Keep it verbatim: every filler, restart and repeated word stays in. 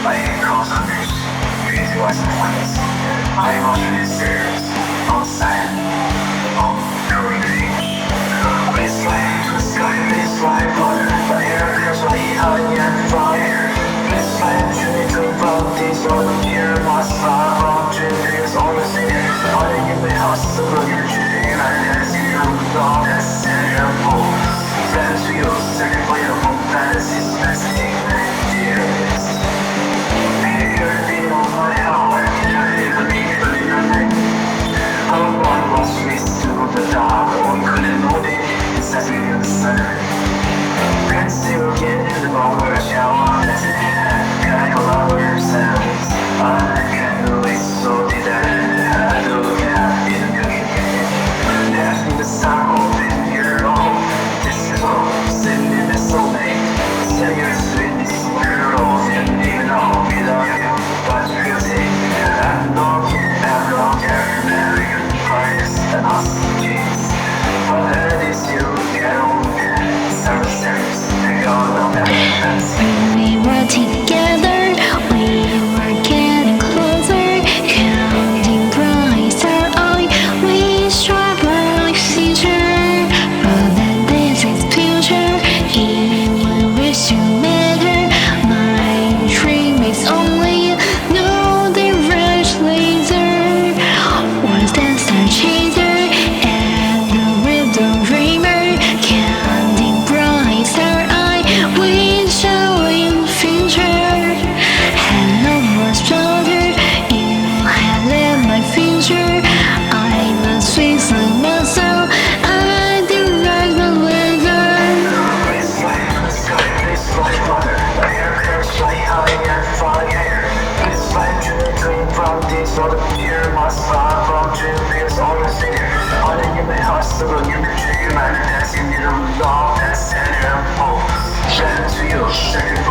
I hate cross hunters, crazy wise and flames. My emotion is serious, on sand, on growing range. It's like to the sky, it's like water. The air feels like honey and fire. It's like to me to about these all the year. My side from dreams, all the singers. All in the house, the burger dream. And as you know, all that sand and balls. Friends we all second by the home fantasies, messaging ideas. When we were together, we were getting closer, counting bright our eye, we strive like future, but that this is future, even wish you met her, my dream is only no direct laser, was that star chaser, and the rhythm dreamer, counting bright our eye, we for the fear, my spot from dreams, all the singers. All in my house, the room, you can dream, and that's in the law, that's in your home. Friends, we all second.